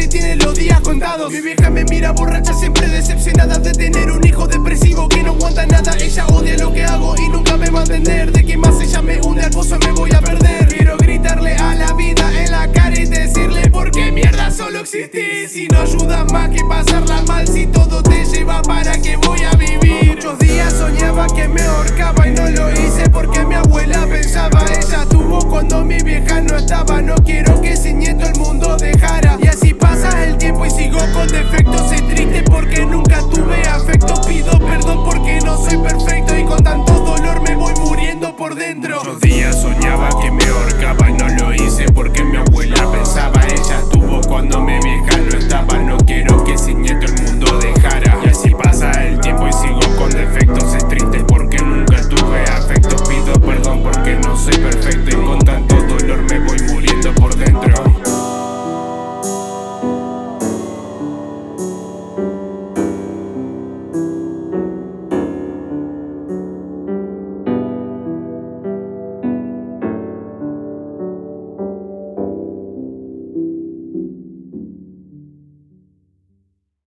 que tiene los días contados. Mi vieja me mira borracha, siempre decepcionada de tener un hijo depresivo que no aguanta nada. Ella odia lo que hago y nunca me va a entender. De que más ella me hunde al pozo me voy a perder. Quiero gritarle a la vida en la cara y decirle: ¿por qué mierda solo existís? Si no ayudas más que pasarla mal, si todo te lleva, ¿para qué voy a vivir? Muchos días soñaba que me ahorcaba y no lo hice porque mi abuela pensaba. Ella estuvo cuando mi vieja no estaba. No quiero